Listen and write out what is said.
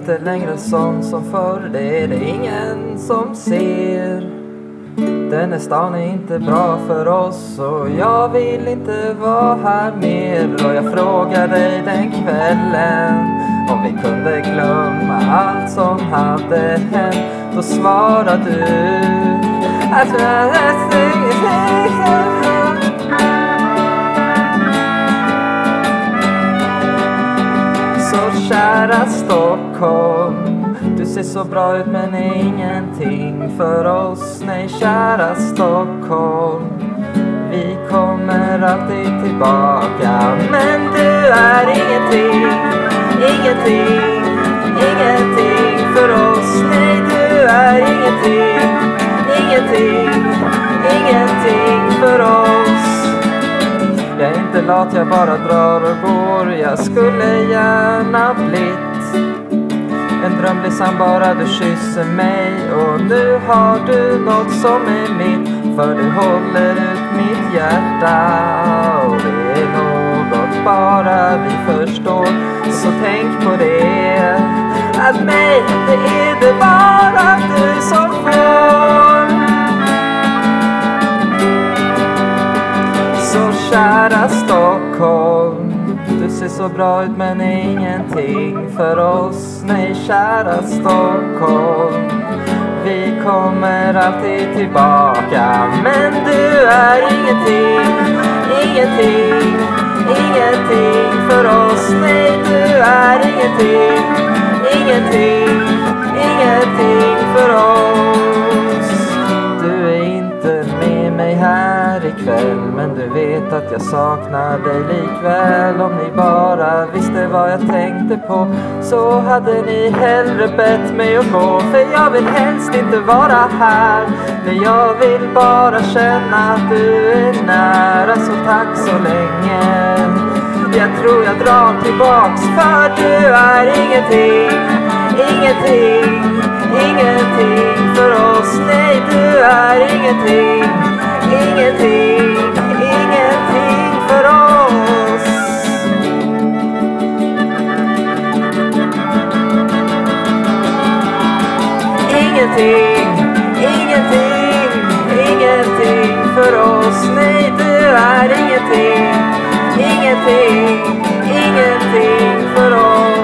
inte längre sån som förr, det är det ingen som ser. Den här stan är inte bra för oss och jag vill inte vara här mer. Och jag frågade dig den kvällen om vi kunde glömma allt som hade hänt. Då svarade du att så kära Stockholm, du ser så bra ut men ingenting för oss. Nej, kära Stockholm, vi kommer alltid tillbaka. Men du är ingenting, ingenting, ingenting för oss. Nej, du är ingenting, ingenting, ingenting för oss. Jag är inte lat, jag bara drar och går. Jag skulle gärna blitt en drömlisam bara du kysser mig. Och nu har du något som är mitt, för du håller ut mitt hjärta. Och det är något bara vi förstår, så tänk på det, att mig, det är det bara du som får. Så kära Stockholm, du ser så bra ut men ingenting för oss. Nej, kära Stockholm, vi kommer alltid tillbaka. Men du är ingenting, ingenting, ingenting för oss. Nej, du är ingenting, ingenting, ingenting för oss. Du är inte med mig här ikväll, men du vet att jag saknar dig likväl. Om ni bara visste vad jag tänkte på, så hade ni hellre bett mig att gå. För jag vill helst inte vara här, men jag vill bara känna att du är nära. Så tack så länge, jag tror jag drar tillbaks. För du är ingenting, ingenting, ingenting för oss. Nej, du är ingenting, ingenting, ingenting för oss. Ingenting, ingenting, ingenting för oss. Nej, du är ingenting, ingenting, ingenting för oss.